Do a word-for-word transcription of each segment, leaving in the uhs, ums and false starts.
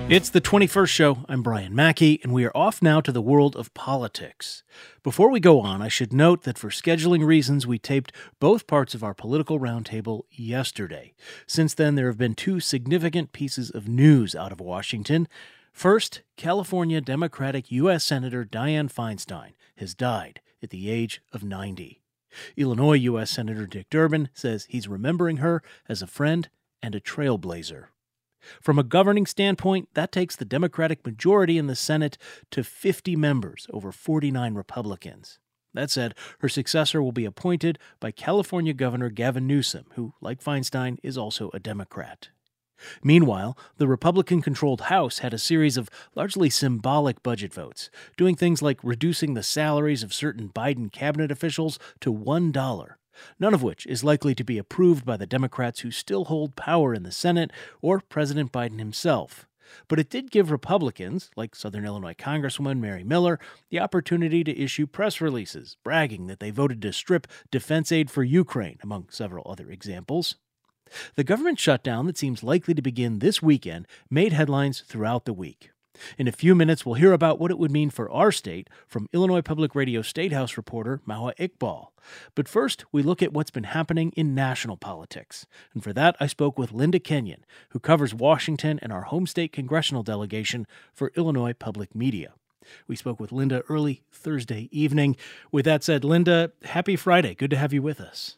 It's the twenty-first show. I'm Brian Mackey, and we are off now to the world of politics. Before we go on, I should note that for scheduling reasons, we taped both parts of our political roundtable yesterday. Since then, there have been two significant pieces of news out of Washington. First, California Democratic U S Senator Dianne Feinstein has died at the age of ninety. Illinois U S Senator Dick Durbin says he's remembering her as a friend and a trailblazer. From a governing standpoint, that takes the Democratic majority in the Senate to fifty members over forty-nine Republicans. That said, her successor will be appointed by California Governor Gavin Newsom, who, like Feinstein, is also a Democrat. Meanwhile, the Republican-controlled House had a series of largely symbolic budget votes, doing things like reducing the salaries of certain Biden cabinet officials to one dollar. None of which is likely to be approved by the Democrats who still hold power in the Senate or President Biden himself. But it did give Republicans, like Southern Illinois Congresswoman Mary Miller, the opportunity to issue press releases, bragging that they voted to strip defense aid for Ukraine, among several other examples. The government shutdown that seems likely to begin this weekend made headlines throughout the week. In a few minutes, we'll hear about what it would mean for our state from Illinois Public Radio State House reporter Maua Iqbal. But first, we look at what's been happening in national politics. And for that, I spoke with Linda Kenyon, who covers Washington and our home state congressional delegation for Illinois Public Media. We spoke with Linda early Thursday evening. With that said, Linda, happy Friday. Good to have you with us.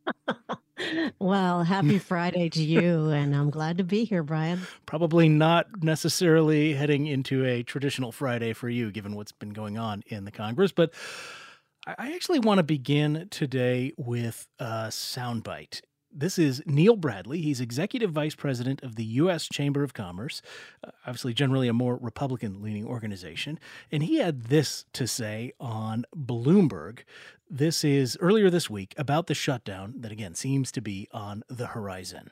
Well, happy Friday to you, and I'm glad to be here, Brian. Probably not necessarily heading into a traditional Friday for you, given what's been going on in the Congress, but I actually want to begin today with a soundbite. This is Neil Bradley. He's Executive Vice President of the U S Chamber of Commerce, uh, obviously generally a more Republican-leaning organization, and he had this to say on Bloomberg. This is earlier this week about the shutdown that, again, seems to be on the horizon.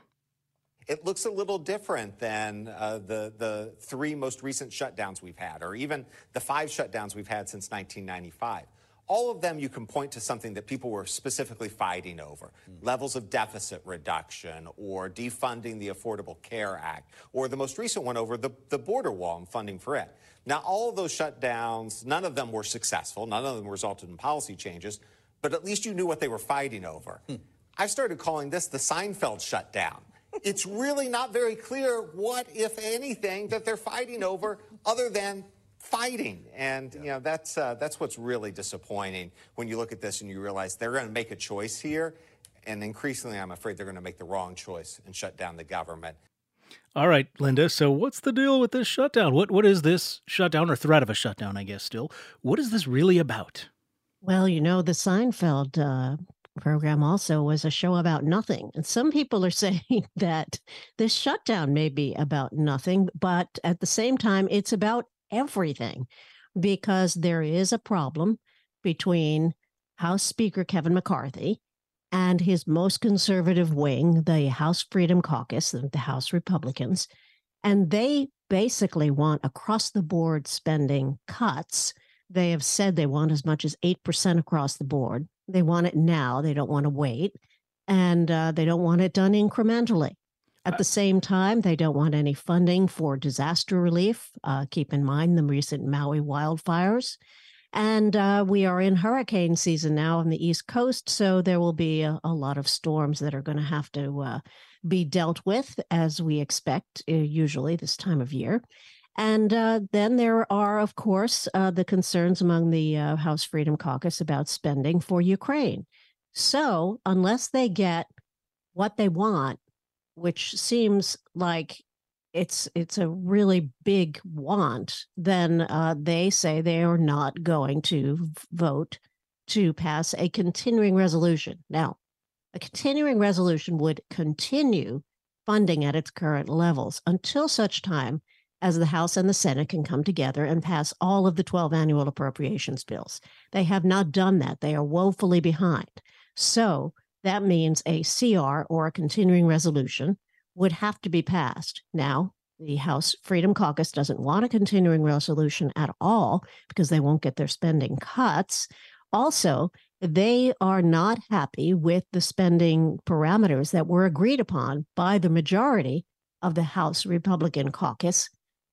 It looks a little different than uh, the, the three most recent shutdowns we've had, or even the five shutdowns we've had since nineteen ninety-five. All of them, you can point to something that people were specifically fighting over. Mm. Levels of deficit reduction, or defunding the Affordable Care Act, or the most recent one over the, the border wall and funding for it. Now, all of those shutdowns, none of them were successful. None of them resulted in policy changes, but at least you knew what they were fighting over. Hmm. I've started calling this the Seinfeld shutdown. It's really not very clear what, if anything, that they're fighting over other than fighting. And, yeah. you know, that's uh, that's what's really disappointing when you look at this and you realize they're going to make a choice here. And increasingly, I'm afraid they're going to make the wrong choice and shut down the government. All right, Linda. So what's the deal with this shutdown? What What is this shutdown, or threat of a shutdown, I guess, still? What is this really about? Well, you know, the Seinfeld uh, program also was a show about nothing. And some people are saying that this shutdown may be about nothing, but at the same time, it's about everything, because there is a problem between House Speaker Kevin McCarthy and his most conservative wing, the House Freedom Caucus, the House Republicans, and they basically want across-the-board spending cuts. They have said they want as much as eight percent across the board. They want it now. They don't want to wait, and uh, they don't want it done incrementally. At the same time, they don't want any funding for disaster relief. Uh, keep in mind the recent Maui wildfires. And uh, we are in hurricane season now on the East Coast, so there will be a, a lot of storms that are going to have to uh, be dealt with, as we expect uh, usually this time of year. And uh, then there are, of course, uh, the concerns among the uh, House Freedom Caucus about spending for Ukraine. So unless they get what they want, which seems like it's it's a really big want, then uh, they say they are not going to vote to pass a continuing resolution. Now, a continuing resolution would continue funding at its current levels until such time as the House and the Senate can come together and pass all of the twelve annual appropriations bills. They have not done that. They are woefully behind. So that means a C R, or a continuing resolution, would have to be passed. Now, the House Freedom Caucus doesn't want a continuing resolution at all because they won't get their spending cuts. Also, they are not happy with the spending parameters that were agreed upon by the majority of the House Republican Caucus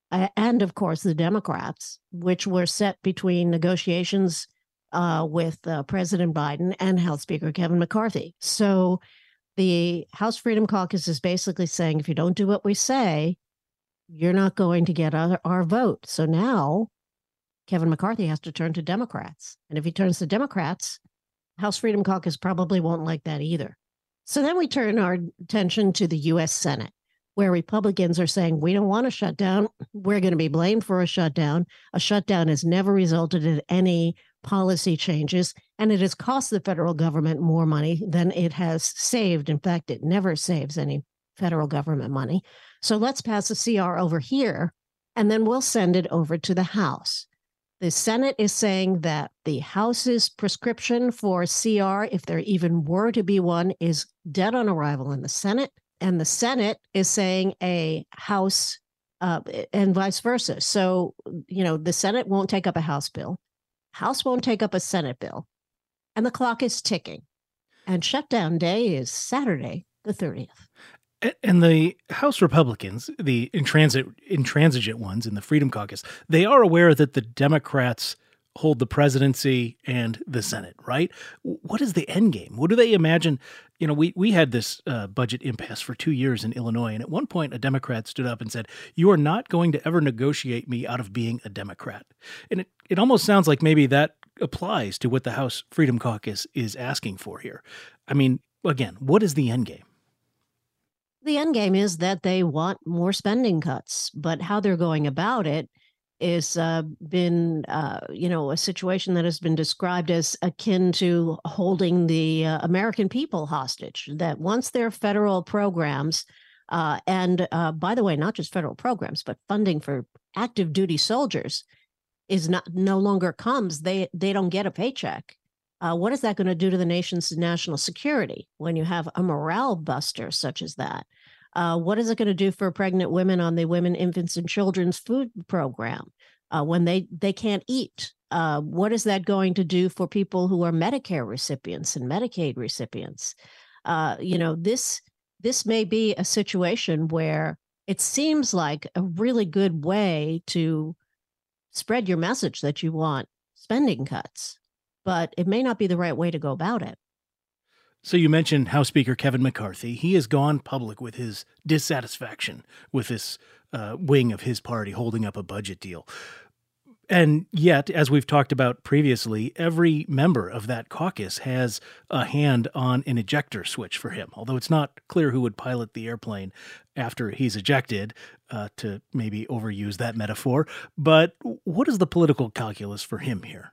uh, and of course the Democrats, which were set between negotiations uh, with uh, President Biden and House Speaker Kevin McCarthy. So the House Freedom Caucus is basically saying, if you don't do what we say, you're not going to get our, our vote. So now Kevin McCarthy has to turn to Democrats. And if he turns to Democrats, House Freedom Caucus probably won't like that either. So then we turn our attention to the U S Senate, where Republicans are saying, we don't want a shutdown. We're going to be blamed for a shutdown. A shutdown has never resulted in any policy changes, and it has cost the federal government more money than it has saved. In fact, it never saves any federal government money. So let's pass a C R over here, and then we'll send it over to the House. The Senate is saying that the House's prescription for C R, if there even were to be one, is dead on arrival in the Senate. And the Senate is saying a House uh, and vice versa. So, you know, the Senate won't take up a House bill. House won't take up a Senate bill. And the clock is ticking. And shutdown day is Saturday, the thirtieth. And the House Republicans, the intransit, intransigent ones in the Freedom Caucus, they are aware that the Democrats hold the presidency and the Senate, right? What is the end game? What do they imagine? You know, we, we had this uh, budget impasse for two years in Illinois, and at one point a Democrat stood up and said, you are not going to ever negotiate me out of being a Democrat. And it, it almost sounds like maybe that applies to what the House Freedom Caucus is asking for here. I mean, again, what is the end game? The end game is that they want more spending cuts, but how they're going about it is uh, been, uh, you know, a situation that has been described as akin to holding the uh, American people hostage, that once their federal programs, uh, and uh, by the way, not just federal programs, but funding for active duty soldiers is not no longer comes, they they don't get a paycheck. Uh, what is that going to do to the nation's national security when you have a morale buster such as that? Uh, what is it going to do for pregnant women on the Women, Infants, and Children's Food Program uh, when they, they can't eat? Uh, what is that going to do for people who are Medicare recipients and Medicaid recipients? Uh, you know, this this may be a situation where it seems like a really good way to spread your message that you want spending cuts, but it may not be the right way to go about it. So you mentioned House Speaker Kevin McCarthy. He has gone public with his dissatisfaction with this uh, wing of his party holding up a budget deal. And yet, as we've talked about previously, every member of that caucus has a hand on an ejector switch for him, although it's not clear who would pilot the airplane after he's ejected, uh, to maybe overuse that metaphor. But what is the political calculus for him here?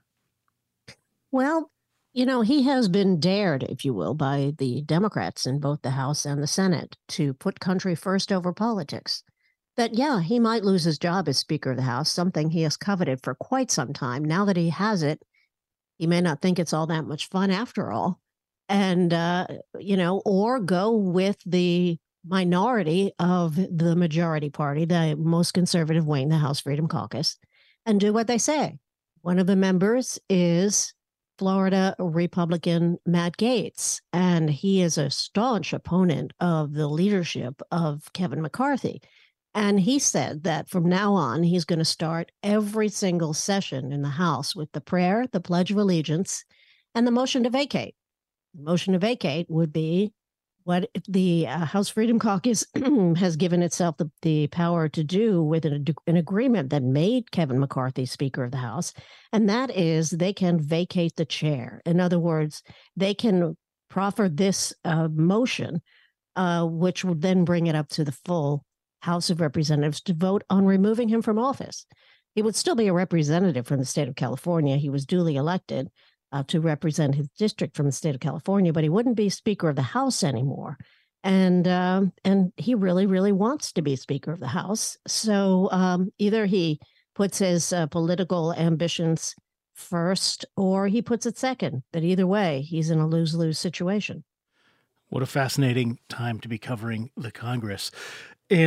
Well, you know, he has been dared, if you will, by the Democrats in both the House and the Senate to put country first over politics. That, yeah, he might lose his job as Speaker of the House, something he has coveted for quite some time. Now that he has it, he may not think it's all that much fun after all. And, uh, you know, or go with the minority of the majority party, the most conservative wing, the House Freedom Caucus, and do what they say. One of the members is Florida Republican Matt Gaetz, and he is a staunch opponent of the leadership of Kevin McCarthy. And he said that from now on, he's going to start every single session in the House with the prayer, the Pledge of Allegiance, and the motion to vacate. The motion to vacate would be what the uh, House Freedom Caucus has given itself the, the power to do with an, an agreement that made Kevin McCarthy Speaker of the House, and that is they can vacate the chair. In other words, they can proffer this uh, motion, uh, which would then bring it up to the full House of Representatives to vote on removing him from office. He would still be a representative from the state of California. He was duly elected Uh, to represent his district from the state of California, but he wouldn't be Speaker of the House anymore. And um, and he really, really wants to be Speaker of the House. So um, either he puts his uh, political ambitions first or he puts it second. But either way, he's in a lose-lose situation. What a fascinating time to be covering the Congress. And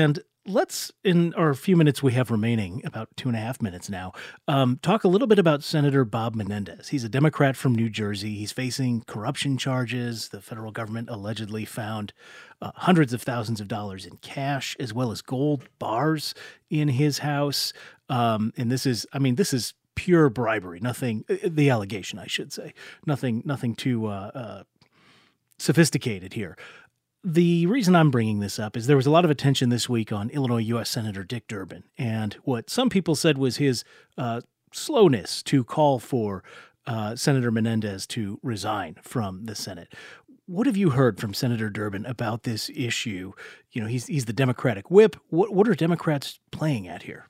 let's, in our few minutes we have remaining, about two and a half minutes now, um, talk a little bit about Senator Bob Menendez. He's a Democrat from New Jersey. He's facing corruption charges. The federal government allegedly found uh, hundreds of thousands of dollars in cash, as well as gold bars in his house. Um, and this is, I mean, this is pure bribery. Nothing, the allegation, I should say, nothing, nothing too uh, uh, sophisticated here. The reason I'm bringing this up is there was a lot of attention this week on Illinois U S Senator Dick Durbin and what some people said was his uh, slowness to call for uh, Senator Menendez to resign from the Senate. What have you heard from Senator Durbin about this issue? You know, he's he's the Democratic whip. What what are Democrats playing at here?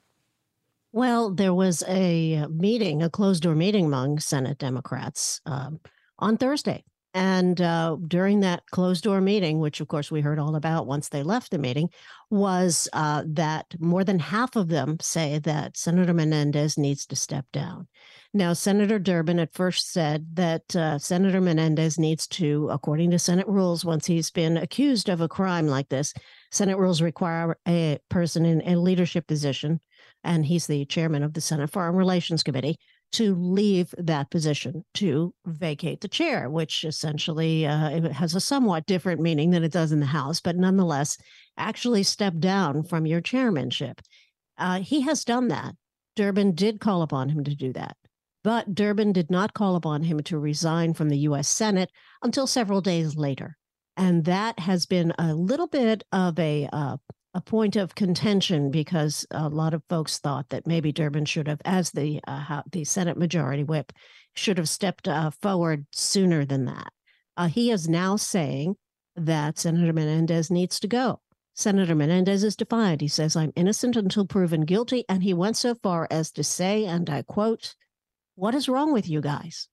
Well, there was a meeting, a closed door meeting among Senate Democrats um, on Thursday. And uh, during that closed door meeting, which of course we heard all about once they left the meeting, was uh, that more than half of them say that Senator Menendez needs to step down. Now, Senator Durbin at first said that uh, Senator Menendez needs to, according to Senate rules, once he's been accused of a crime like this, Senate rules require a person in a leadership position, and he's the chairman of the Senate Foreign Relations Committee, to leave that position, to vacate the chair, which essentially uh, has a somewhat different meaning than it does in the House, but nonetheless, actually step down from your chairmanship. Uh, he has done that. Durbin did call upon him to do that, but Durbin did not call upon him to resign from the U S Senate until several days later. And that has been a little bit of a uh, a point of contention because a lot of folks thought that maybe Durbin should have, as the uh, the Senate Majority Whip, should have stepped uh, forward sooner than that. Uh, he is now saying that Senator Menendez needs to go. Senator Menendez is defiant. He says, "I'm innocent until proven guilty." And he went so far as to say, and I quote, "What is wrong with you guys?"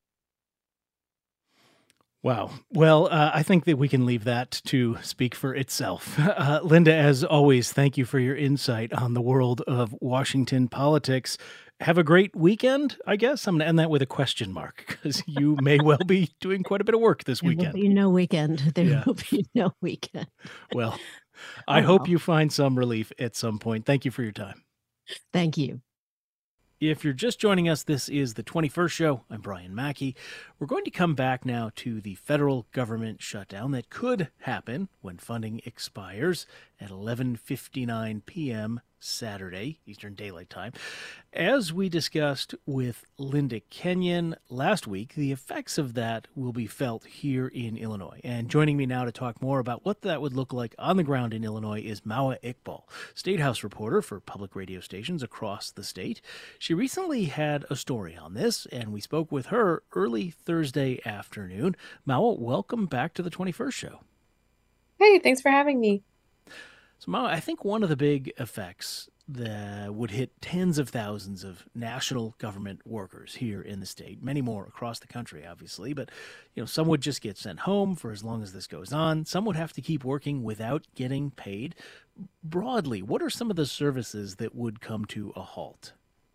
Wow. Well, uh, I think that we can leave that to speak for itself. Uh, Linda, as always, thank you for your insight on the world of Washington politics. Have a great weekend, I guess. I'm going to end that with a question mark because you may well be doing quite a bit of work this There weekend. will be no weekend. There Yeah. will be no weekend. Well, I Oh, hope well. you find some relief at some point. Thank you for your time. Thank you. If you're just joining us, this is the twenty-first show. I'm Brian Mackey. We're going to come back now to the federal government shutdown that could happen when funding expires at eleven fifty-nine p.m. Saturday, Eastern Daylight Time. As we discussed with Linda Kenyon last week, the effects of that will be felt here in Illinois. And joining me now to talk more about what that would look like on the ground in Illinois is Maua Iqbal, State House reporter for public radio stations across the state. She recently had a story on this, and we spoke with her early Thursday afternoon. Maua, welcome back to the twenty-first show. Hey, thanks for having me. So, Maua, I think one of the big effects that would hit tens of thousands of national government workers here in the state, many more across the country, obviously, but you know, some would just get sent home for as long as this goes on. Some would have to keep working without getting paid. Broadly, what are some of the services that would come to a halt?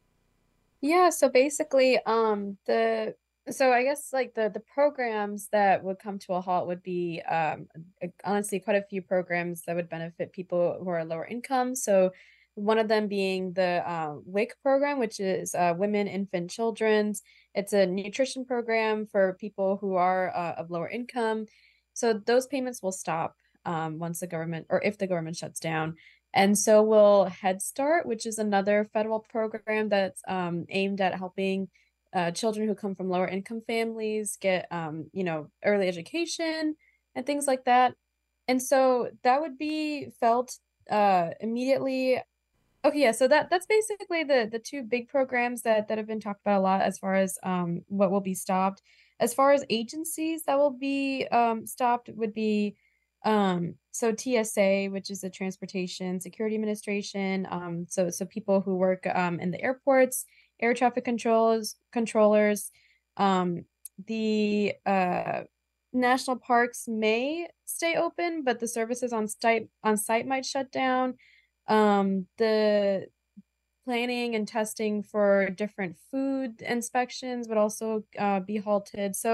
Yeah, so basically, um, the so I guess like the the programs that would come to a halt would be um uh, honestly quite a few programs that would benefit people who are lower income. So one of them being the uh, W I C program, which is uh, Women, Infant, Children's. It's a nutrition program for people who are uh, of lower income. So those payments will stop um, once the government or if the government shuts down. And so will Head Start, which is another federal program that's um, aimed at helping uh, children who come from lower income families get, um, you know, early education and things like that. And so that would be felt uh, immediately. Okay, yeah, so that that's basically the the two big programs that that have been talked about a lot as far as um what will be stopped. As far as agencies that will be um stopped would be um so T S A, which is the Transportation Security Administration, um so so people who work um in the airports, air traffic controls controllers, um the uh national parks may stay open, but the services on site on site might shut down. Um, the planning and testing for different food inspections would also uh, be halted. So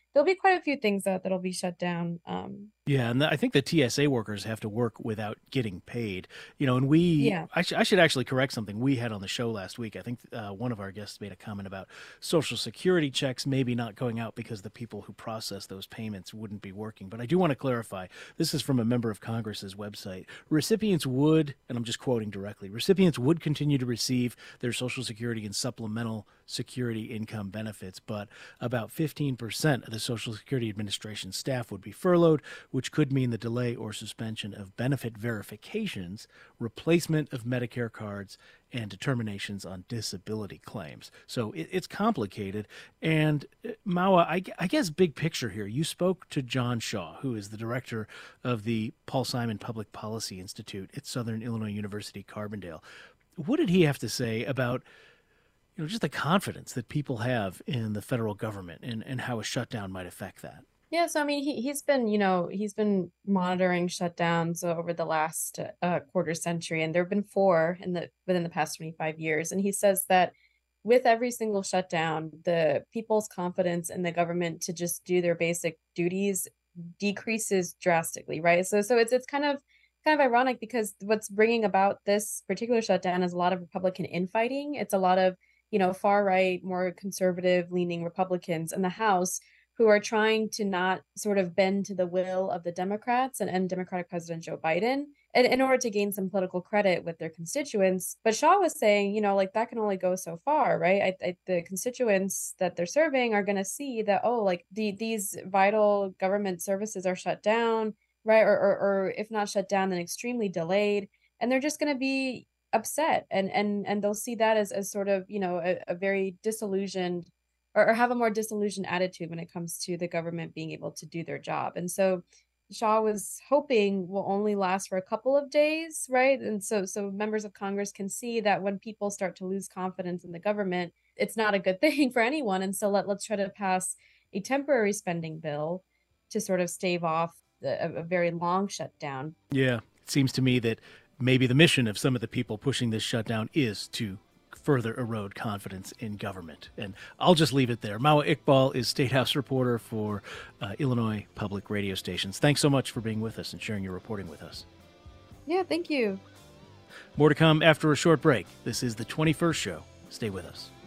there'll be quite a few things that that'll be shut down. Um, Yeah, and I think the T S A workers have to work without getting paid. You know, and we, yeah. I, sh- I should actually correct something we had on the show last week. I think uh, one of our guests made a comment about Social Security checks maybe not going out because the people who process those payments wouldn't be working. But I do want to clarify, this is from a member of Congress's website. Recipients would, and I'm just quoting directly, recipients would continue to receive their Social Security and supplemental security income benefits, but about fifteen percent of the Social Security Administration staff would be furloughed, which could mean the delay or suspension of benefit verifications, replacement of Medicare cards, and determinations on disability claims. So it, it's complicated. And uh, Mawa, I, I guess big picture here, you spoke to John Shaw, who is the director of the Paul Simon Public Policy Institute at Southern Illinois University, Carbondale. What did he have to say about you know, just the confidence that people have in the federal government and, and how a shutdown might affect that? Yeah, so I mean, he he's been, you know, he's been monitoring shutdowns over the last uh, quarter century, and there have been four in the within the past twenty-five years. And he says that with every single shutdown, the people's confidence in the government to just do their basic duties decreases drastically, right? So so it's it's kind of kind of ironic because what's bringing about this particular shutdown is a lot of Republican infighting. It's a lot of, you know, far right, more conservative leaning Republicans in the House who are trying to not sort of bend to the will of the Democrats and, and Democratic President Joe Biden in, in order to gain some political credit with their constituents. But Shaw was saying, you know, like that can only go so far, right? I, I, the constituents that they're serving are going to see that, oh, like the, these vital government services are shut down, right? Or, or, or if not shut down, then extremely delayed. And they're just going to be upset. And, and, and they'll see that as, as sort of, you know, a, a very disillusioned or have a more disillusioned attitude when it comes to the government being able to do their job. And so Shaw was hoping will only last for a couple of days, right? And so so members of Congress can see that when people start to lose confidence in the government, it's not a good thing for anyone. And so let, let's try to pass a temporary spending bill to sort of stave off the, a, a very long shutdown. Yeah, it seems to me that maybe the mission of some of the people pushing this shutdown is to further erode confidence in government. And I'll just leave it there. Mawa Iqbal is State House reporter for uh, Illinois Public Radio Stations. Thanks so much for being with us and sharing your reporting with us. Yeah, thank you. More to come after a short break. This is the twenty-first Show. Stay with us.